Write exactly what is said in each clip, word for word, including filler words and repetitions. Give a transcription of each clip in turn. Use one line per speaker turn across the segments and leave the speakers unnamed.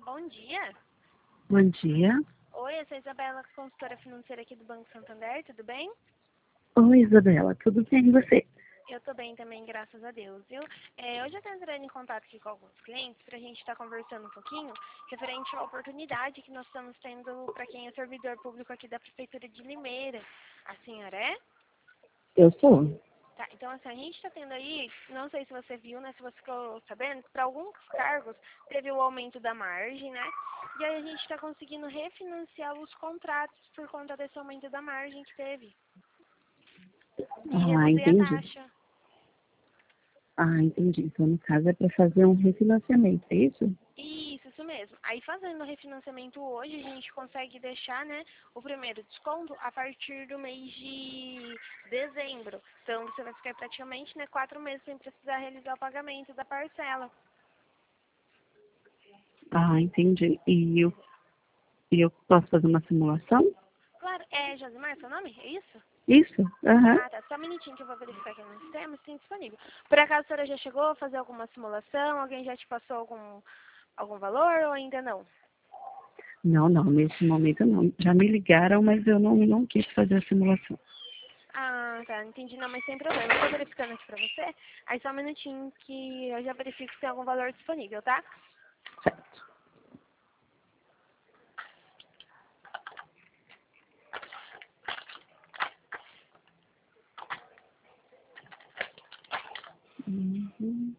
bom dia.
Bom dia.
Oi, eu sou a Isabela, consultora financeira aqui do Banco Santander, tudo bem?
Oi, Isabela, tudo bem e você?
Eu tô bem também, graças a Deus, viu? É, hoje eu tô entrando em contato aqui com alguns clientes pra gente estar conversando um pouquinho referente à oportunidade que nós estamos tendo para quem é servidor público aqui da Prefeitura de Limeira. A senhora é?
Eu sou.
Tá, então assim, a gente está tendo aí, não sei se você viu, né, se você ficou sabendo, para alguns cargos teve o aumento da margem, né? E aí a gente está conseguindo refinanciar os contratos por conta desse aumento da margem que teve. E
Ah,
reduzir a
entendi.
taxa.
Ah, entendi. Então, no caso, é para fazer um refinanciamento, é isso?
Isso, isso mesmo. Aí fazendo o refinanciamento hoje, a gente consegue deixar, né, o primeiro desconto a partir do mês de dezembro. Então você vai ficar praticamente, né, quatro meses sem precisar realizar o pagamento da parcela.
Ah, entendi. E eu, e eu posso fazer uma simulação?
Claro, é Josimar seu nome? É isso?
Isso? Aham.
Ah, tá. Só um minutinho que eu vou verificar aqui no sistema se tem disponível. Por acaso a senhora já chegou a fazer alguma simulação? Alguém já te passou algum, algum valor ou ainda não?
Não, não, nesse momento não. Já me ligaram, mas eu não, não quis fazer a simulação.
Ah, tá. Entendi. Não, mas sem problema. Eu tô verificando aqui pra você. Aí só um minutinho que eu já verifico se tem algum valor disponível, tá?
Certo. Uhum.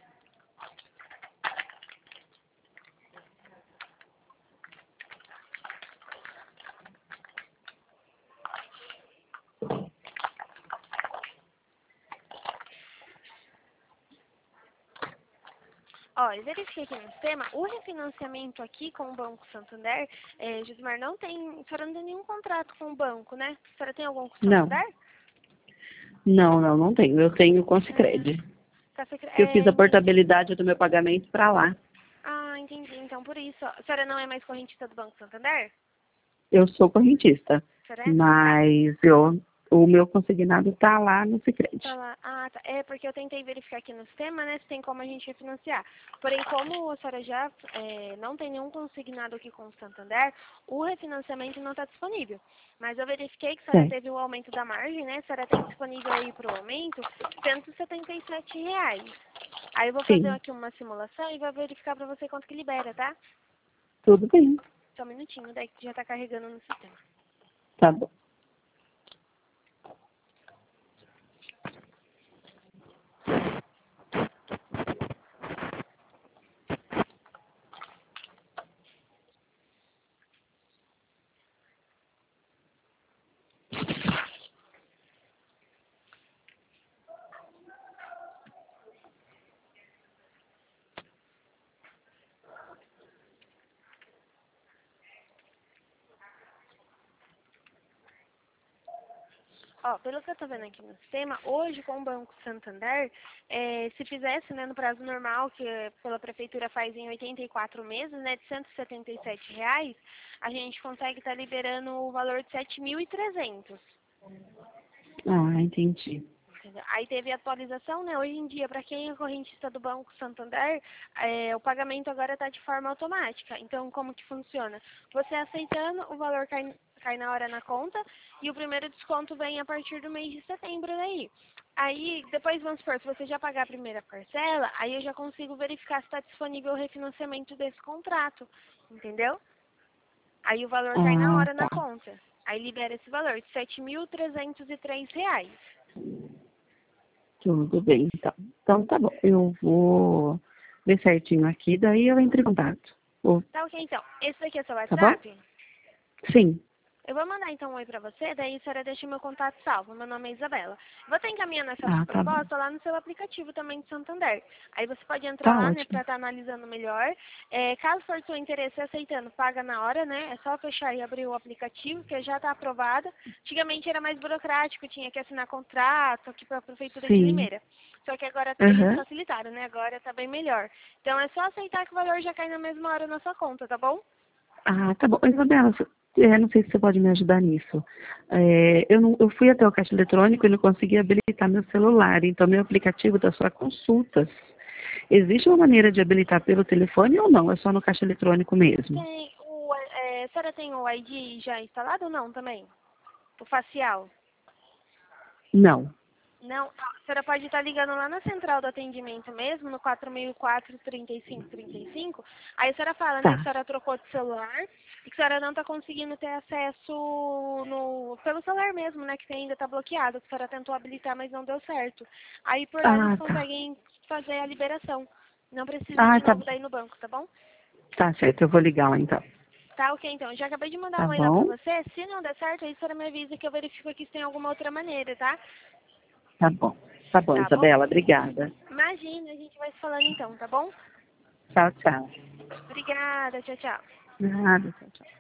Ó, eu verifiquei aqui no sistema, o refinanciamento aqui com o Banco Santander, é, Gismar, não tem, a senhora não tem nenhum contrato com o banco, né? A senhora tem algum com o
Não,
Santander?
não, não, não tenho. Eu tenho com
Ah,
Sicredi.
tá, secre-
Que eu fiz
é,
a
entendi.
portabilidade do meu pagamento para lá.
Ah, entendi. Então, por isso, ó, a senhora não é mais correntista do Banco Santander?
Eu sou correntista,
A senhora é? Tá.
mas eu, o meu consignado está lá no
Tá
Sicredi.
lá. Ah, tá. É porque eu tentei verificar aqui no sistema, né, se tem como a gente refinanciar. Porém, como a senhora já é, não tem nenhum consignado aqui com o Santander, o refinanciamento não está disponível. Mas eu verifiquei que a senhora
Certo.
teve o aumento da margem, né? A senhora tem disponível aí para o aumento cento e setenta e sete reais. Aí eu vou fazer
Sim,
aqui uma simulação e vou verificar para você quanto que libera, tá?
tudo bem.
Só um minutinho, daí que já está carregando no sistema.
Tá bom.
Ó, pelo que eu tô vendo aqui no sistema, hoje com o Banco Santander, é, se fizesse, né, no prazo normal, que pela prefeitura faz em oitenta e quatro meses, né, de cento e setenta e sete reais, a gente consegue estar liberando o valor de sete mil e trezentos.
Ah, entendi.
Entendeu? Aí teve atualização, né? Hoje em dia, para quem é correntista do Banco Santander, é, o pagamento agora está de forma automática. Então, como que funciona? Você aceitando, o valor cai, cai na hora na conta e o primeiro desconto vem a partir do mês de setembro daí. Aí, depois, vamos supor, se você já pagar a primeira parcela, aí eu já consigo verificar se está disponível o refinanciamento desse contrato, entendeu? Aí o valor cai na
Ah,
hora na
tá.
conta. Aí libera esse valor de sete mil trezentos e três reais.
Tudo bem, então. Então tá bom. Eu vou ver certinho aqui, daí eu entro em contato. Vou-
Tá ok, então. Esse daqui é seu
Tá bom?
WhatsApp?
Sim.
Eu vou mandar então um oi pra você, daí a senhora deixa meu contato salvo. Meu nome é Isabela. Vou estar encaminhando essa
Ah, tá bom.
proposta lá no seu aplicativo também de Santander. Aí você pode entrar
Tá
lá, né,
ótimo.
pra estar analisando melhor. É, caso for do seu interesse aceitando, paga na hora, né? É só fechar e abrir o aplicativo, que já está aprovado. Antigamente era mais burocrático, tinha que assinar contrato aqui para a Prefeitura de
Sim.
Limeira. Só que agora eles
Aham.
facilitaram, né? Agora tá bem melhor. Então é só aceitar que o valor já cai na mesma hora na sua conta, tá bom?
Ah, tá bom. Isabela, você- é, não sei se você pode me ajudar nisso. É, eu, não, eu fui até o caixa eletrônico e não consegui habilitar meu celular, então meu aplicativo está só consultas. Existe uma maneira de habilitar pelo telefone ou não? É só no caixa eletrônico mesmo?
Tem o, é, a senhora tem o I D já instalado ou não também? O facial?
Não.
Não, a senhora pode estar ligando lá na central do atendimento mesmo, no quatro mil e quatro, trinta e cinco, trinta e cinco. Aí a senhora fala, né, que a
Tá.
senhora trocou de celular e que a senhora não está conseguindo ter acesso no, pelo celular mesmo, né, que ainda está bloqueado, que a senhora tentou habilitar, mas não deu certo. Aí por lá eles
Ah, tá.
conseguem fazer a liberação. Não precisa
Ah,
de
tá
novo
bom.
daí no banco, tá bom?
Tá certo, eu vou ligar lá então.
Tá, ok, então. Já acabei de mandar
Tá
um oi lá pra
bom?
você. Se não der certo, aí a senhora me avisa que eu verifico aqui se tem alguma outra maneira, tá?
Tá bom. Tá bom,
Tá bom?
Isabela, obrigada.
Imagina, a gente vai se falando então, tá bom?
Tchau, tchau.
Obrigada, tchau, tchau.
Nada, tchau, tchau.